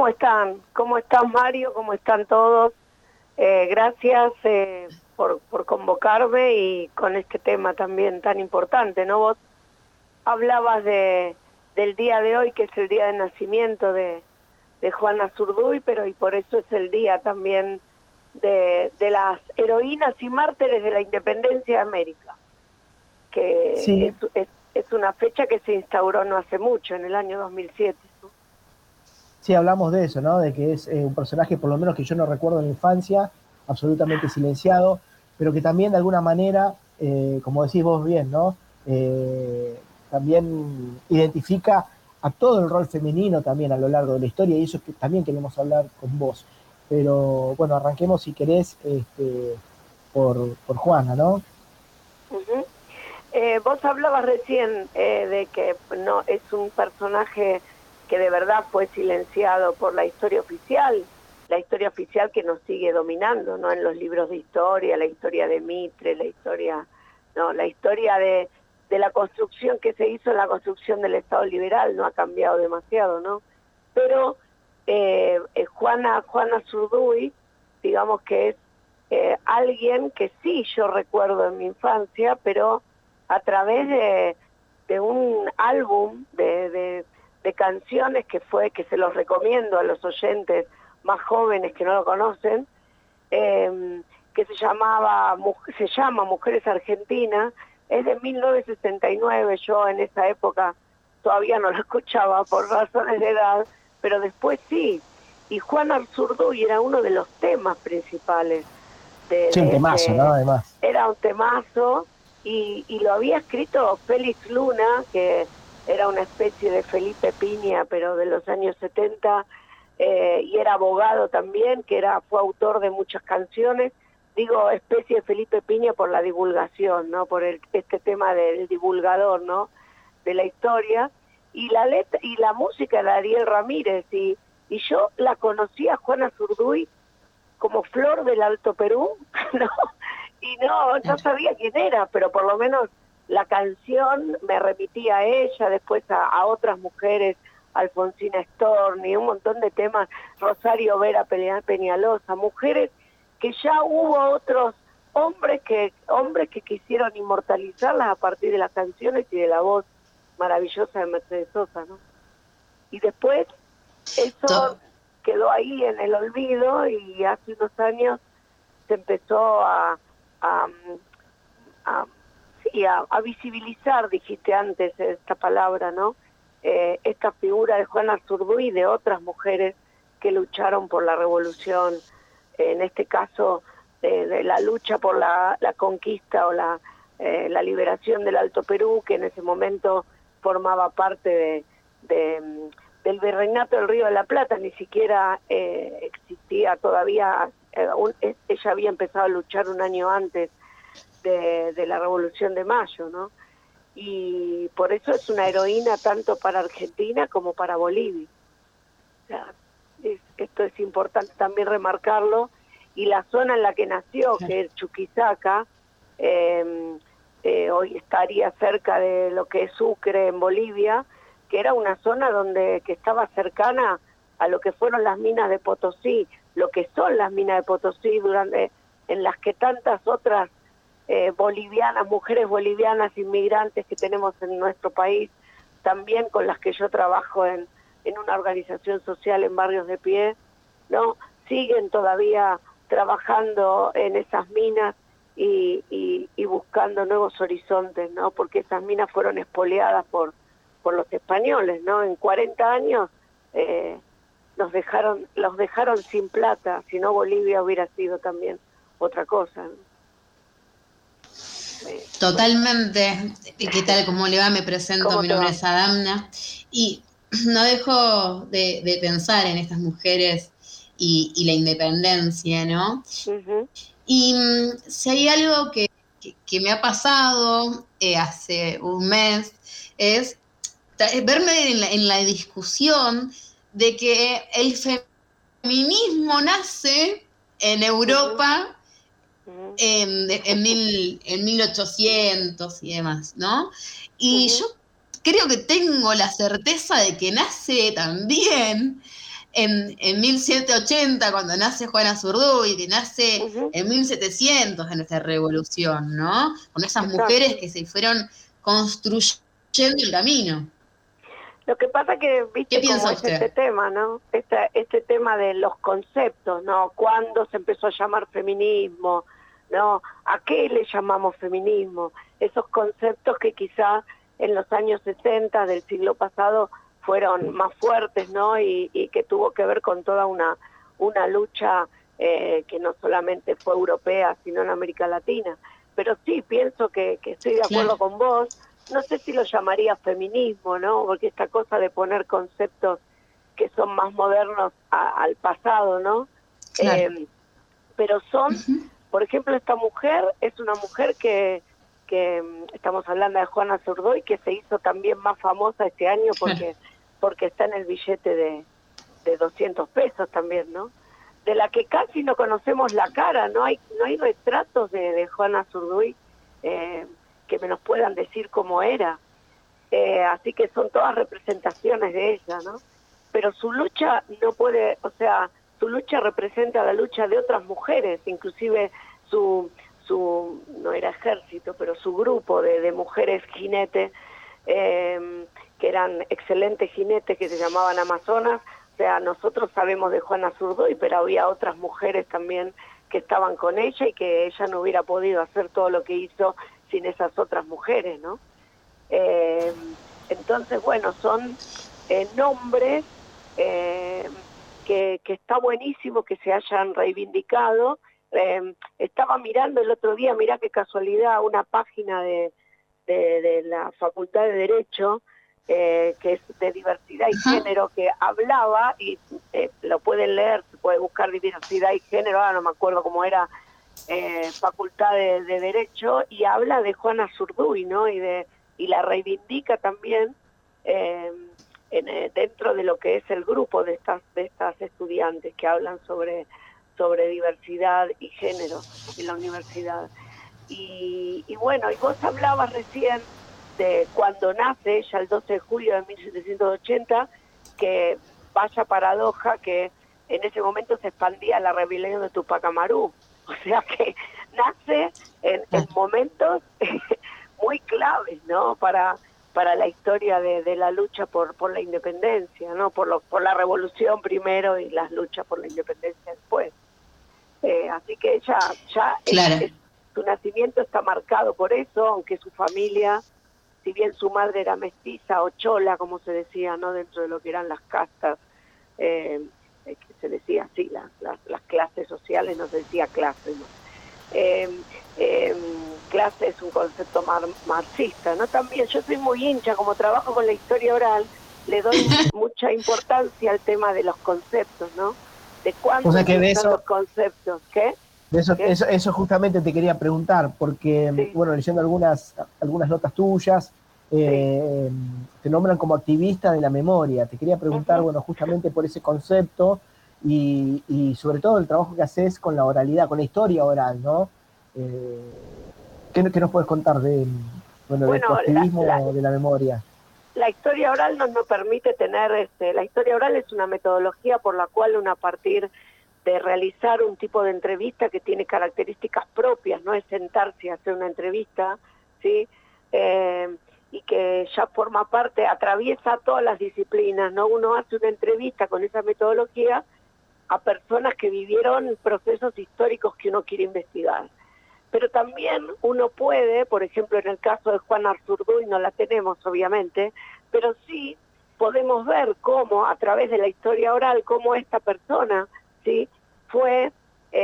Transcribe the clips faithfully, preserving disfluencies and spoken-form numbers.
¿Cómo están? ¿Cómo están, Mario? ¿Cómo están todos? Eh, gracias eh, por, por convocarme y con este tema también tan importante, ¿no? Vos hablabas de, del día de hoy, que es el día de nacimiento de, de Juana Zurduy, pero y por eso es el día también de, de las heroínas y mártires de la independencia de América, que Sí, es, es, es una fecha que se instauró no hace mucho, en el año dos mil siete, ¿no? sí, hablamos de eso, ¿no? De que es eh, un personaje, por lo menos que yo no recuerdo en la infancia, absolutamente silenciado, pero que también de alguna manera, eh, como decís vos bien, ¿no? Eh, también identifica a todo el rol femenino también a lo largo de la historia, y eso es que también queremos hablar con vos. Pero bueno, arranquemos si querés este, por, por Juana, ¿no? Uh-huh. Eh, vos hablabas recién eh, de que no es un personaje que de verdad fue silenciado por la historia oficial, la historia oficial que nos sigue dominando, ¿no? En los libros de historia, la historia de Mitre, la historia, no, la historia de, de la construcción que se hizo en la construcción del Estado liberal no ha cambiado demasiado, ¿no? Pero eh, eh, Juana, Juana Zurduy, digamos que es eh, alguien que sí yo recuerdo en mi infancia, pero a través de, de un álbum de, de, de canciones que fue, que se los recomiendo a los oyentes más jóvenes que no lo conocen, eh, que se llamaba, se llama Mujeres Argentinas, es de mil novecientos sesenta y nueve, yo en esa época todavía no lo escuchaba por razones de edad, pero después sí, y Juana Zurduy era uno de los temas principales de, Sí, un de temazo, ¿no? ese, Además. era un temazo, y, y lo había escrito Félix Luna, que era una especie de Felipe Piña, pero de los años setenta, eh, y era abogado también, que era fue autor de muchas canciones. Digo especie de Felipe Piña por la divulgación, ¿no? Por el, este tema del divulgador, ¿no? De la historia, y la letra y la música de Ariel Ramírez, y, y yo la conocí a Juana Zurduy como Flor del Alto Perú, ¿no? Y no, no sabía quién era, pero por lo menos la canción me remitía a ella, después a, a otras mujeres, Alfonsina Storni, un montón de temas, Rosario Vera Peñalosa, mujeres que ya hubo otros hombres que hombres que quisieron inmortalizarlas a partir de las canciones y de la voz maravillosa de Mercedes Sosa, ¿no? Y después eso quedó ahí en el olvido, y hace unos años se empezó a, a, a, sí, a, a visibilizar, dijiste antes esta palabra, ¿no? Eh, esta figura de Juana Zurduy y de otras mujeres que lucharon por la revolución, en este caso de, de la lucha por la, la conquista o la, eh, la liberación del Alto Perú, que en ese momento formaba parte de, de del Virreinato del Río de la Plata, ni siquiera eh, existía todavía, eh, un, ella había empezado a luchar un año antes de, de la Revolución de Mayo, ¿no? Y por eso es una heroína tanto para Argentina como para Bolivia. O sea, es, esto es importante también remarcarlo, y la zona en la que nació, que es Chuquisaca, eh, eh, hoy estaría cerca de lo que es Sucre en Bolivia, que era una zona donde que estaba cercana a lo que fueron las minas de Potosí, lo que son las minas de Potosí, durante, en las que tantas otras eh, bolivianas, mujeres bolivianas inmigrantes que tenemos en nuestro país, también con las que yo trabajo en, en una organización social en Barrios de Pie, ¿no? Siguen todavía trabajando en esas minas y, y, y buscando nuevos horizontes, ¿no? Porque esas minas fueron expoliadas por por los españoles, ¿no? En cuarenta años eh, nos dejaron, los dejaron sin plata, si no Bolivia hubiera sido también otra cosa, ¿no? Eh, Totalmente. ¿Qué tal? ¿Cómo le va? Me presento, ¿Cómo mi te nombre va? es Adamna. Y no dejo de, de pensar en estas mujeres y, y la independencia, ¿no? Uh-huh. Y mm, si hay algo que, que, que me ha pasado eh, hace un mes, es verme en la, en la discusión de que el feminismo nace en Europa Uh-huh. en, en, mil, en mil ochocientos y demás, ¿no? Y Uh-huh. yo creo que tengo la certeza de que nace también en, en mil setecientos ochenta, cuando nace Juana Zurduy, que nace Uh-huh. en mil setecientos en esa revolución, ¿no? Con esas Exacto. mujeres que se fueron construyendo el camino. Lo que pasa que, viste, ¿Qué piensa como es usted? este tema, ¿no? Este, este tema de los conceptos, ¿no? ¿Cuándo se empezó a llamar feminismo? ¿No? ¿A qué le llamamos feminismo? Esos conceptos que quizá en los años sesenta del siglo pasado fueron más fuertes, ¿no? Y, y que tuvo que ver con toda una, una lucha eh, que no solamente fue europea, sino en América Latina. Pero sí, pienso que, que estoy de acuerdo Claro. con vos. No sé si lo llamaría feminismo, ¿no? Porque esta cosa de poner conceptos que son más modernos a, al pasado, ¿no? Claro. Eh, pero son, Uh-huh. por ejemplo, esta mujer es una mujer que, que estamos hablando de Juana Zurduy, que se hizo también más famosa este año porque, porque está en el billete de, de doscientos pesos también, ¿no? De la que casi no conocemos la cara, no hay, no hay retratos de, de Juana Zurduy eh, que me nos puedan decir cómo era. Eh, así que son todas representaciones de ella, ¿no? Pero su lucha no puede, o sea, su lucha representa la lucha de otras mujeres, inclusive su, su no era ejército, pero su grupo de, de mujeres jinetes, eh, que eran excelentes jinetes que se llamaban Amazonas. O sea, nosotros sabemos de Juana Zurduy, pero había otras mujeres también que estaban con ella y que ella no hubiera podido hacer todo lo que hizo sin esas otras mujeres, ¿no? Eh, entonces, bueno, son eh, nombres eh, que, que está buenísimo que se hayan reivindicado. Eh, estaba mirando el otro día, mirá qué casualidad, una página de, de, de la Facultad de Derecho, eh, que es de diversidad y Ajá. género, que hablaba, y eh, lo pueden leer, se puede buscar diversidad y género, ahora no me acuerdo cómo era, eh, Facultad de, de Derecho, y habla de Juana Zurduy, ¿no? Y de y la reivindica también eh, en, eh, dentro de lo que es el grupo de estas de estas estudiantes que hablan sobre sobre diversidad y género en la universidad. Y, y bueno, y vos hablabas recién de cuando nace ella el doce de julio de mil setecientos ochenta, que vaya paradoja que en ese momento se expandía la rebelión de Tupac Amaru, o sea que nace en, en momentos muy claves, ¿no? Para para la historia de, de la lucha por por la independencia, ¿no? Por lo, por la revolución primero y las luchas por la independencia después. Eh, así que ella ya Claro. es, es, su nacimiento está marcado por eso, aunque su familia, si bien su madre era mestiza o chola, como se decía, ¿no? Dentro de lo que eran las castas, eh, que se decía así, las, las, las clases sociales, no se decía clase, ¿no? Eh, eh, clase es un concepto mar, marxista, ¿no? También yo soy muy hincha, como trabajo con la historia oral, le doy mucha importancia al tema de los conceptos, ¿no? De cuándo O sea que de empiezan eso, los conceptos, ¿qué? de eso, ¿Qué? eso, eso justamente te quería preguntar, porque, Sí. bueno, leyendo algunas, algunas notas tuyas, eh, sí. te nombran como activista de la memoria. Te quería preguntar, uh-huh. bueno, justamente por ese concepto y, y sobre todo el trabajo que haces con la oralidad, con la historia oral, ¿no? Eh, ¿qué, ¿Qué nos puedes contar de, bueno, bueno, de tu activismo la, la, de la memoria? La historia oral nos, nos permite tener, este, la historia oral es una metodología por la cual uno a partir de realizar un tipo de entrevista que tiene características propias, no es sentarse a hacer una entrevista, ¿sí? Eh, y que ya forma parte, atraviesa todas las disciplinas, ¿no? Uno hace una entrevista con esa metodología a personas que vivieron procesos históricos que uno quiere investigar. Pero también uno puede, por ejemplo, en el caso de Juana Zurduy no la tenemos, obviamente, pero sí podemos ver cómo, a través de la historia oral, cómo esta persona, ¿sí?, fue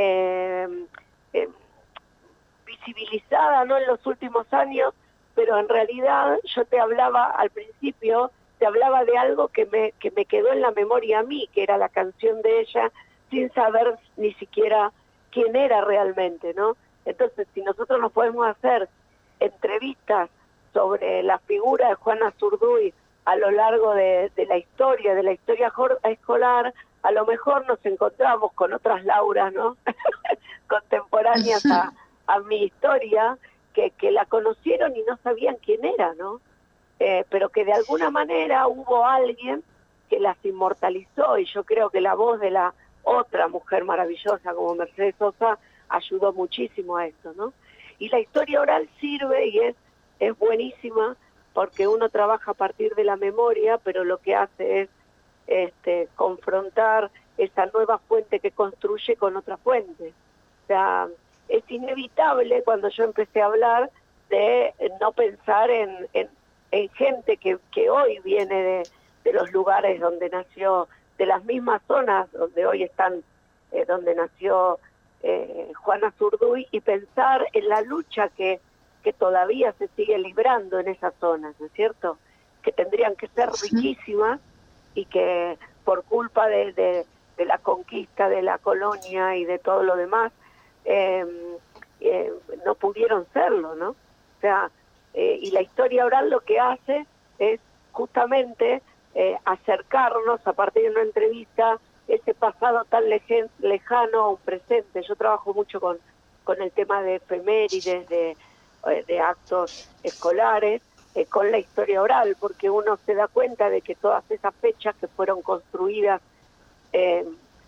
eh, eh, visibilizada, ¿no?, en los últimos años, pero en realidad yo te hablaba al principio, te hablaba de algo que me, que me quedó en la memoria a mí, que era la canción de ella, sin saber ni siquiera quién era realmente, ¿no? Entonces, si nosotros nos podemos hacer entrevistas sobre la figura de Juana Zurduy a lo largo de, de la historia, de la historia escolar, a lo mejor nos encontramos con otras Lauras, ¿no? Contemporáneas a, a mi historia, que, que la conocieron y no sabían quién era, ¿no? Eh, pero que de alguna manera hubo alguien que las inmortalizó, y yo creo que la voz de la otra mujer maravillosa como Mercedes Sosa ayudó muchísimo a esto, ¿no? Y la historia oral sirve y es, es buenísima porque uno trabaja a partir de la memoria, pero lo que hace es este, confrontar esa nueva fuente que construye con otra fuente. O sea, es inevitable cuando yo empecé a hablar de no pensar en, en, en gente que, que hoy viene de, de los lugares donde nació, de las mismas zonas donde hoy están, eh, donde nació eh, Juana Zurduy, y pensar en la lucha que, que todavía se sigue librando en esas zonas, ¿no es cierto? Que tendrían que ser riquísimas y que por culpa de, de, de la conquista de la colonia y de todo lo demás, eh, eh, no pudieron serlo, ¿no? O sea, eh, y la historia oral lo que hace es justamente eh, acercarnos a partir de una entrevista ese pasado tan leje- lejano a un presente. Yo trabajo mucho con, con el tema de efemérides, de, de actos escolares, eh, con la historia oral, porque uno se da cuenta de que todas esas fechas que fueron construidas eh,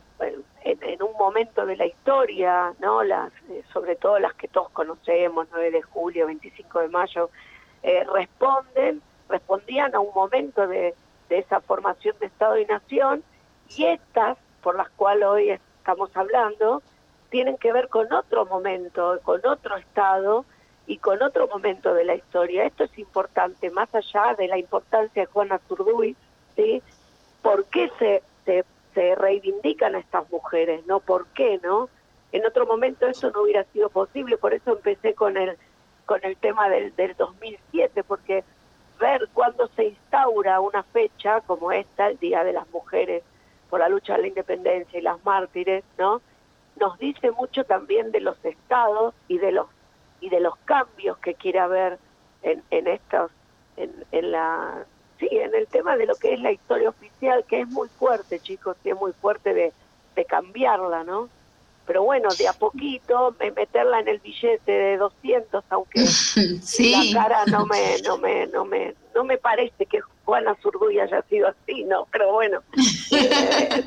en, en un momento de la historia, ¿no? Las, eh, sobre todo las que todos conocemos, nueve de julio, veinticinco de mayo, eh, responden, respondían a un momento de, de esa formación de Estado y Nación, y estas, por las cuales hoy estamos hablando, tienen que ver con otro momento, con otro Estado y con otro momento de la historia. Esto es importante, más allá de la importancia de Juana Zurduy, ¿sí? ¿Por qué se, se, se reivindican a estas mujeres? ¿No? ¿Por qué, no? En otro momento esto no hubiera sido posible, por eso empecé con el, con el tema del, del dos mil siete, porque ver cuándo se instaura una fecha como esta, el Día de las Mujeres por la lucha de la independencia y las mártires, ¿no? Nos dice mucho también de los estados y de los y de los cambios que quiere haber en, en estos, en, en la, sí, en el tema de lo que es la historia oficial, que es muy fuerte, chicos, y es muy fuerte de, de cambiarla, ¿no? Pero bueno, de a poquito, meterla en el billete de doscientos, aunque sí. La cara no me, no me, no me, no me parece que Juana Zurduy haya sido así, ¿no? Pero bueno, eh,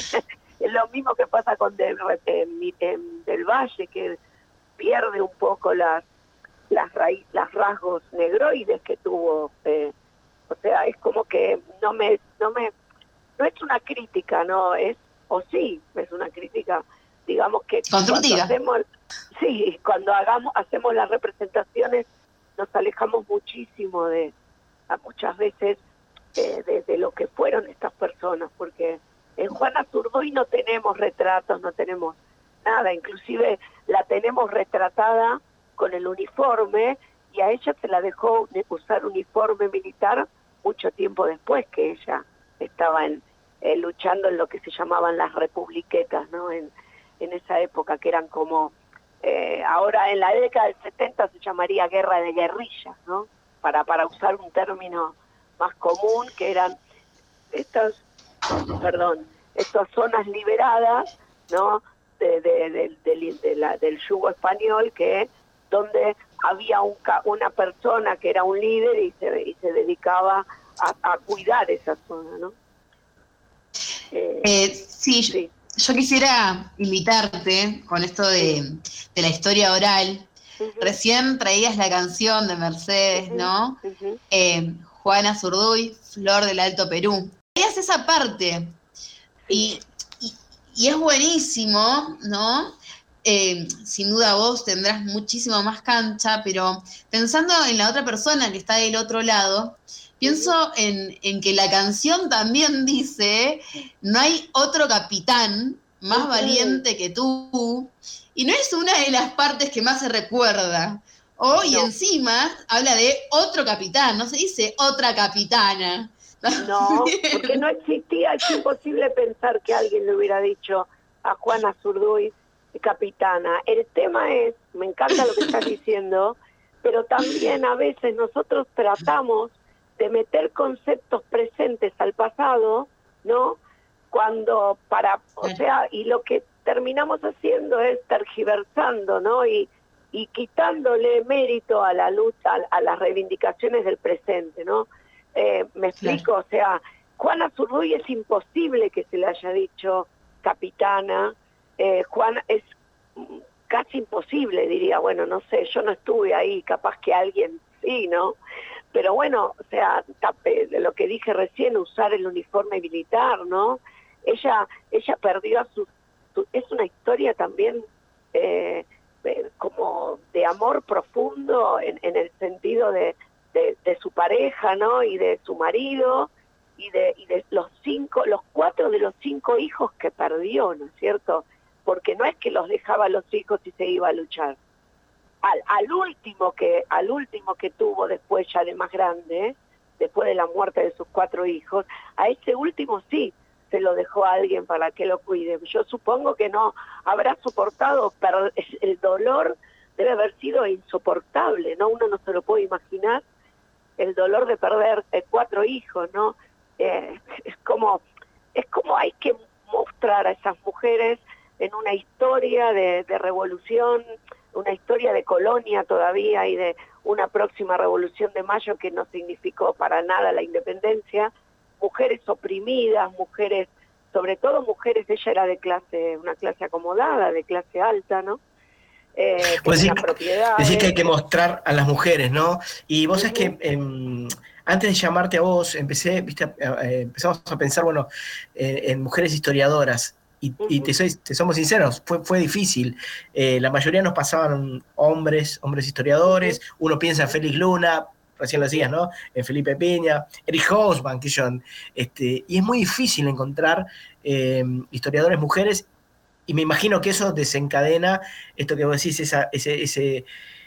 es lo mismo que pasa con Del, eh, eh, Del Valle, que pierde un poco las las raíz, las rasgos negroides que tuvo, eh, o sea, es como que no me, no me, no es una crítica, no es, o sí, es una crítica, digamos que constructiva. Cuando hacemos, sí, cuando hagamos, hacemos las representaciones, nos alejamos muchísimo de, a muchas veces, eh, de, de lo que fueron estas personas, porque en Juana Zurduy no tenemos retratos, no tenemos nada, inclusive la tenemos retratada con el uniforme, y a ella se la dejó usar uniforme militar mucho tiempo después que ella estaba en, eh, luchando en lo que se llamaban las republiquetas, ¿no? En, en esa época, que eran como, eh, ahora en la década del setenta se llamaría guerra de guerrillas, ¿no? Para, para usar un término más común, que eran estas, perdón, estas zonas liberadas, ¿no? De, de, de, de, de la, del yugo español, que donde había un, una persona que era un líder y se, y se dedicaba a, a cuidar esa zona, ¿no? Eh, eh, sí, sí. Yo, yo quisiera invitarte con esto de, de la historia oral. Uh-huh. Recién traías la canción de Mercedes, uh-huh. ¿no? Uh-huh. Eh, Juana Zurduy, Flor del Alto Perú. Traías esa parte. Sí. Y, y, y es buenísimo, ¿no? Eh, sin duda vos tendrás muchísimo más cancha, pero pensando en la otra persona que está del otro lado, pienso en, en que la canción también dice, no hay otro capitán más uh-huh. valiente que tú, y no es una de las partes que más se recuerda. Oh, y no. Encima habla de otro capitán, no se dice otra capitana. No, porque no existía, es imposible pensar que alguien le hubiera dicho a Juana Zurduy capitana. El tema es, me encanta lo que estás diciendo, pero también a veces nosotros tratamos de meter conceptos presentes al pasado, ¿no? Cuando para, o sea, y lo que terminamos haciendo es tergiversando, ¿no? Y, y quitándole mérito a la lucha, a, a las reivindicaciones del presente, ¿no? Eh, me explico, claro. O sea, Juana Zurduy es imposible que se le haya dicho capitana. eh, Juana es casi imposible, diría, bueno, no sé, yo no estuve ahí, capaz que alguien sí, ¿no? Pero bueno, o sea, tape, de lo que dije recién, usar el uniforme militar, ¿no? Ella ella perdió a su... su es una historia también eh, eh, como de amor profundo en, en el sentido de, de, de su pareja, ¿no? Y de su marido, y de, y de los cinco, los cuatro de los cinco hijos que perdió, ¿no es cierto? Porque no es que los dejaba a los hijos y se iba a luchar. Al, al último que al último que tuvo después ya de más grande, después de la muerte de sus cuatro hijos, a ese último sí se lo dejó a alguien para que lo cuide. Yo supongo que no habrá soportado, pero el dolor debe haber sido insoportable, ¿no? Uno no se lo puede imaginar, el dolor de perder eh, cuatro hijos, ¿no? Eh, es como es como hay que mostrar a esas mujeres en una historia de, de revolución, una historia de colonia todavía y de una próxima revolución de mayo que no significó para nada la independencia, mujeres oprimidas, mujeres, sobre todo mujeres, ella era de clase, una clase acomodada, de clase alta, ¿no? Eh, pues tenía decir, propiedades. decir que hay que mostrar a las mujeres, ¿no? Y vos Uh-huh. sabés que eh, antes de llamarte a vos, empecé, viste, eh, empezamos a pensar, bueno, eh, en mujeres historiadoras. Y, uh-huh. y te, soy, te somos sinceros, fue, fue difícil. Eh, la mayoría nos pasaban hombres, hombres historiadores. Uh-huh. Uno piensa en Félix Luna, recién lo decías, ¿no? En Felipe Piña, Eric Hobsbawm, que yo, este, y es muy difícil encontrar eh, historiadores mujeres. Y me imagino que eso desencadena esto que vos decís, esa, ese, ese,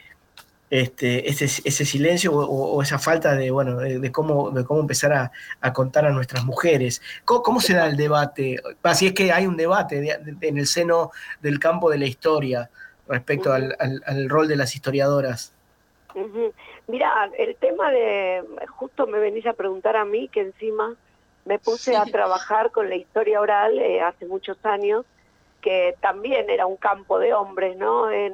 este, ese, ese silencio o, o esa falta de, bueno, de, de, cómo, de cómo empezar a, a contar a nuestras mujeres. ¿Cómo, cómo se da el debate? Así es que hay un debate de, de, en el seno del campo de la historia respecto uh-huh. al, al, al rol de las historiadoras. Uh-huh. Mira, el tema de, justo me venís a preguntar a mí, que encima me puse a trabajar con la historia oral eh, hace muchos años, que también era un campo de hombres, ¿no? En,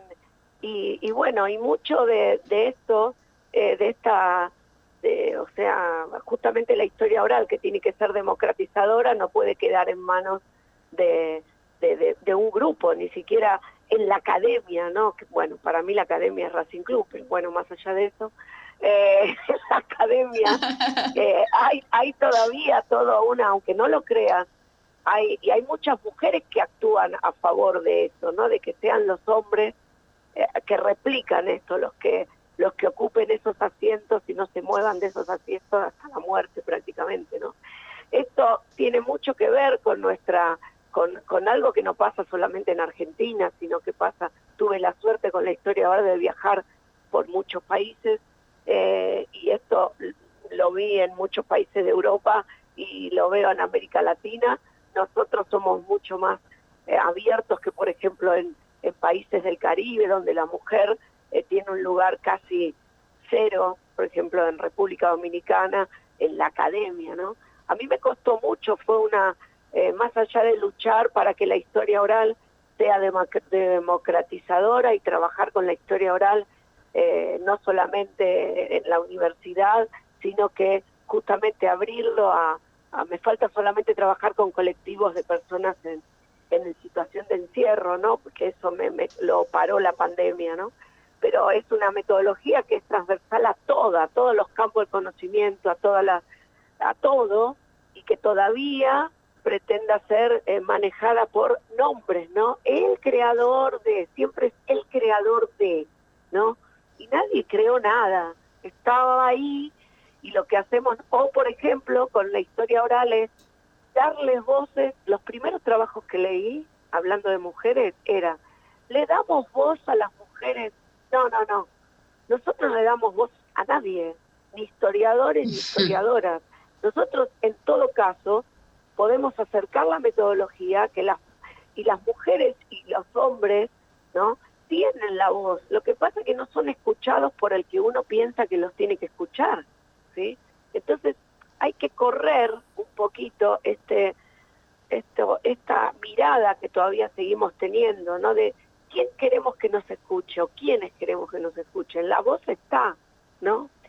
y, y bueno, y mucho de, de esto, eh, de esta, de, o sea, justamente la historia oral, que tiene que ser democratizadora, no puede quedar en manos de, de, de, de un grupo, ni siquiera en la academia, ¿no? Que, bueno, para mí la academia es Racing Club, pero bueno, más allá de eso, eh, en la academia eh, hay, hay todavía todo una, aunque no lo creas, Hay, y hay muchas mujeres que actúan a favor de eso, ¿no? De que sean los hombres eh, que replican esto, los que los que ocupen esos asientos y no se muevan de esos asientos hasta la muerte prácticamente, ¿no? Esto tiene mucho que ver con nuestra con, con algo que no pasa solamente en Argentina, sino que pasa, tuve la suerte con la historia ahora de viajar por muchos países eh, y esto lo vi en muchos países de Europa y lo veo en América Latina. Nosotros somos mucho más eh, abiertos que, por ejemplo, en, en países del Caribe, donde la mujer eh, tiene un lugar casi cero, por ejemplo, en República Dominicana, en la academia, ¿no? A mí me costó mucho, fue una, eh, más allá de luchar para que la historia oral sea democ- democratizadora y trabajar con la historia oral, eh, no solamente en la universidad, sino que justamente abrirlo a Ah, me falta solamente trabajar con colectivos de personas en, en situación de encierro, ¿no? Porque eso me, me lo paró la pandemia, ¿no? Pero es una metodología que es transversal a toda, a todos los campos del conocimiento, a toda la, a todo, y que todavía pretenda ser eh, manejada por nombres, ¿no? El creador de, siempre es el creador de, ¿no? Y nadie creó nada, estaba ahí. Y lo que hacemos, o por ejemplo, con la historia oral es darles voces. Los primeros trabajos que leí, hablando de mujeres, era, le damos voz a las mujeres. No, no, no. Nosotros le damos voz a nadie, ni historiadores ni historiadoras. Nosotros, en todo caso, podemos acercar la metodología que las y las mujeres y los hombres, ¿no?, tienen la voz. Lo que pasa es que no son escuchados por el que uno piensa que los tiene que escuchar. ¿Sí? Entonces hay que correr un poquito este, esto, esta mirada que todavía seguimos teniendo, ¿no? De quién queremos que nos escuche o quiénes queremos que nos escuchen. La voz está, ¿no?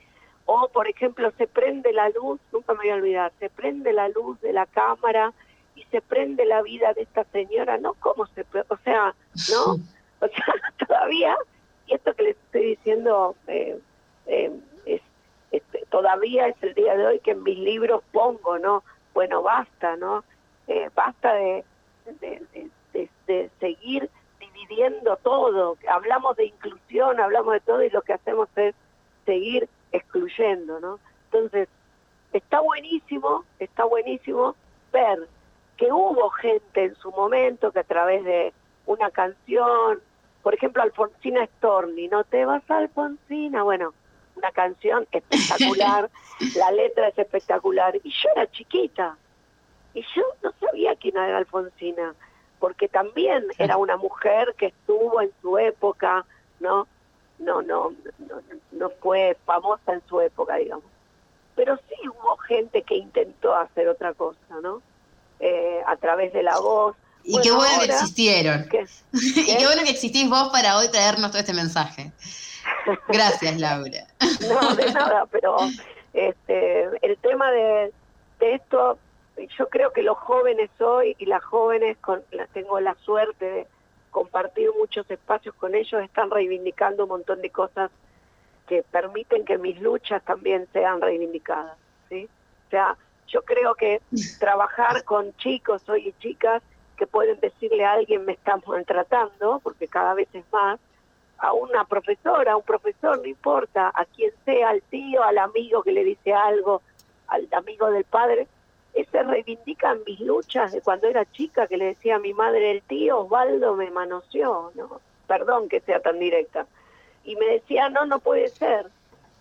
O, por ejemplo, se prende la luz, nunca me voy a olvidar, se prende la luz de la cámara y se prende la vida de esta señora, ¿no? ¿Cómo se pre- O sea, ¿no? O sea, todavía, y esto que les estoy diciendo, eh, eh, es, es, todavía es el día de hoy que en mis libros pongo, ¿no? Bueno, basta, ¿no? Eh, basta de, de, de, de, de seguir dividiendo todo. Hablamos de inclusión, hablamos de todo y lo que hacemos es seguir excluyendo, ¿no? Entonces, está buenísimo, está buenísimo ver que hubo gente en su momento que a través de una canción, por ejemplo, Alfonsina Storni, ¿no te vas, Alfonsina? Bueno, una canción espectacular, la letra es espectacular, y yo era chiquita, y yo no sabía quién era Alfonsina, porque también era una mujer que estuvo en su época, ¿no? No, no, no, no fue famosa en su época, digamos. Pero sí hubo gente que intentó hacer otra cosa, ¿no? Eh, a través de la voz. Y bueno, qué bueno ahora, que existieron. ¿qué? Y ¿Qué? qué bueno que existís vos para hoy traernos todo este mensaje. Gracias, Laura. No, de nada, pero este, el tema de, de esto, yo creo que los jóvenes hoy y las jóvenes, con, las tengo la suerte de compartir muchos espacios con ellos, están reivindicando un montón de cosas que permiten que mis luchas también sean reivindicadas, ¿sí? O sea, yo creo que trabajar con chicos hoy y chicas que pueden decirle a alguien me están maltratando, porque cada vez es más, a una profesora, a un profesor, no importa, a quien sea, al tío, al amigo que le dice algo, al amigo del padre, ese reivindican mis luchas de cuando era chica, que le decía a mi madre, el tío Osvaldo me manoseó, ¿no? Perdón que sea tan directa. Y me decía, no, no puede ser.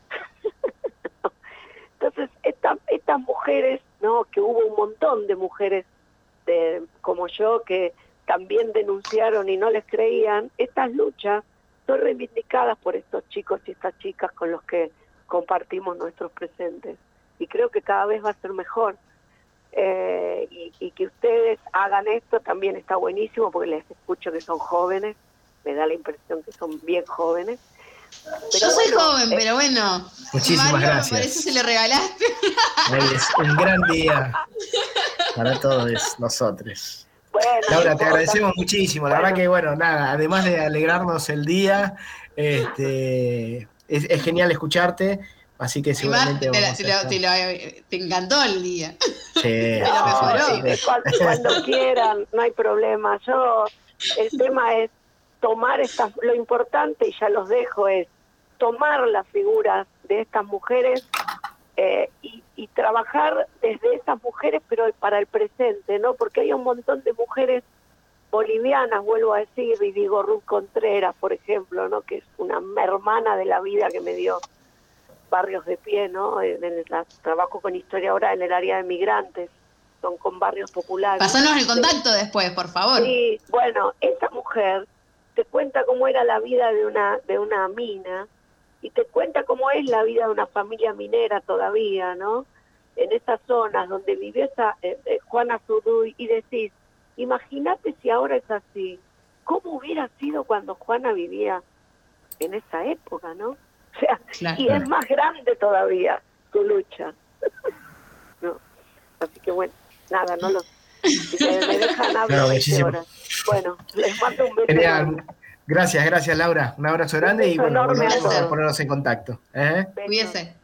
Entonces, esta, estas mujeres, ¿no? Que hubo un montón de mujeres de, como yo que también denunciaron y no les creían, estas luchas son reivindicadas por estos chicos y estas chicas con los que compartimos nuestros presentes. Y creo que cada vez va a ser mejor. Eh, y, y que ustedes hagan esto también está buenísimo, porque les escucho que son jóvenes, me da la impresión que son bien jóvenes. Pero yo soy bueno, joven, eh, pero bueno. Muchísimas Mario, gracias. Por eso se le regalaste. Hoy es un gran día para todos nosotros. Bueno, Laura, no te importa. agradecemos muchísimo. La Bueno. verdad que, bueno, nada, además de alegrarnos el día, este, es, es genial escucharte, así que Y más, seguramente te, la- vamos te a lo- estar- te lo- te encantó el día. Sí, Te lo sí, mejoró. sí, No, sí. cuando, cuando quieran, no hay problema. Yo, el tema es tomar estas, lo importante, y ya los dejo, es tomar las figuras de estas mujeres eh, y, y trabajar desde esas mujeres, pero para el presente, ¿no? Porque hay un montón de mujeres bolivianas, vuelvo a decir, y digo Ruth Contreras, por ejemplo, ¿no? Que es una hermana de la vida que me dio Barrios de Pie, ¿no? En el la- trabajo con historia ahora en el área de migrantes, son con barrios populares. Pasanos el contacto después, por favor. Sí, bueno, esa mujer te cuenta cómo era la vida de una de una mina y te cuenta cómo es la vida de una familia minera todavía, ¿no? En esas zonas donde vivió esa eh, eh, Juana Zurduy, y decís, imagínate si ahora es así, ¿cómo hubiera sido cuando Juana vivía en esa época, ¿no? O sea, Claro. y es más grande todavía su lucha. No. Así que bueno, nada, no lo... Si me, me dejan hablar No, veinte muchísimo. horas. Bueno, les mando un beso. Genial. enorme. Gracias, gracias Laura. Un abrazo grande y beso bueno, enorme a volveremos a todos. ponernos en contacto. ¿eh? Besos. Cuídese.